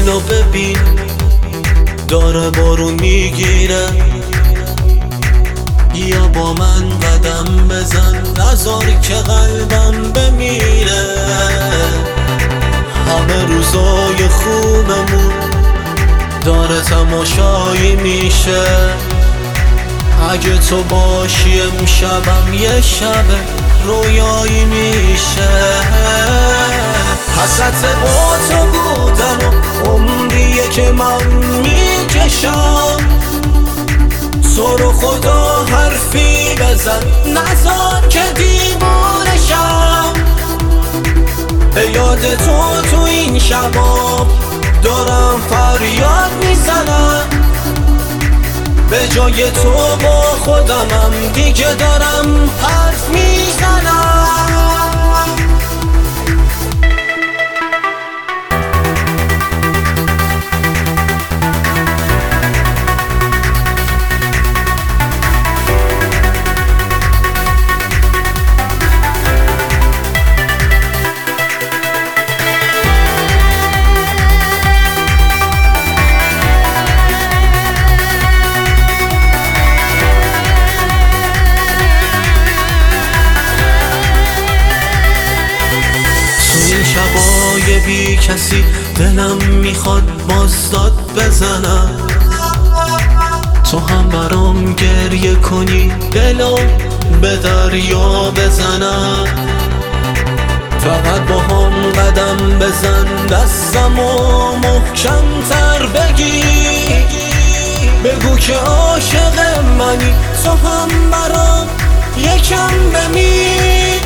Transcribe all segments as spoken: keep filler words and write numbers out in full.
دلو ببین داره بارون میگیره، یا با من قدم بزن نذار که قلبم بمیره. همه روزای خوبمون داره تماشایی میشه، اگه تو باشی امشبم یه شب رویایی میشه. حسرت با تو بودن و عمریه که من میکشم، تو رو خدا حرفی بزن نذار که دیوانشم. به یاد تو تو این شباب دارم فریاد میزنم، به جای تو با خودمم دیگه دارم حرف میزنم. شبای بی کسی دلم میخواد بازداد بزنم، تو هم برام گریه کنی دلو به دریا بزنم. فقط با هم قدم بزن دستمو محکم تر بگیر، بگو که عاشق منی تو هم برام یکم بمیر.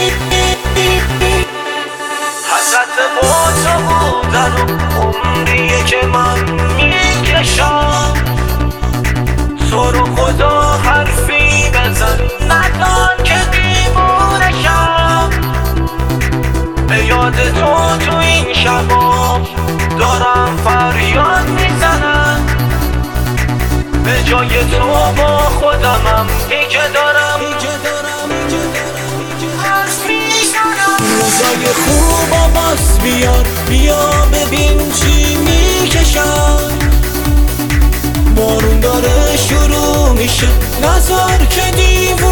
حسرت با تو بودن و عمریه که من میکشم، تو رو خدا حرفی بزن ندان که دیوانشم. به یاد تو تو این شبا دارم فریاد میزنم، به جای تو با خودمم دیگه دارم روزای خوب باز بیار، بیا ببین چی میکشم. بارون داره شروع میشه نذار که دیوانشم.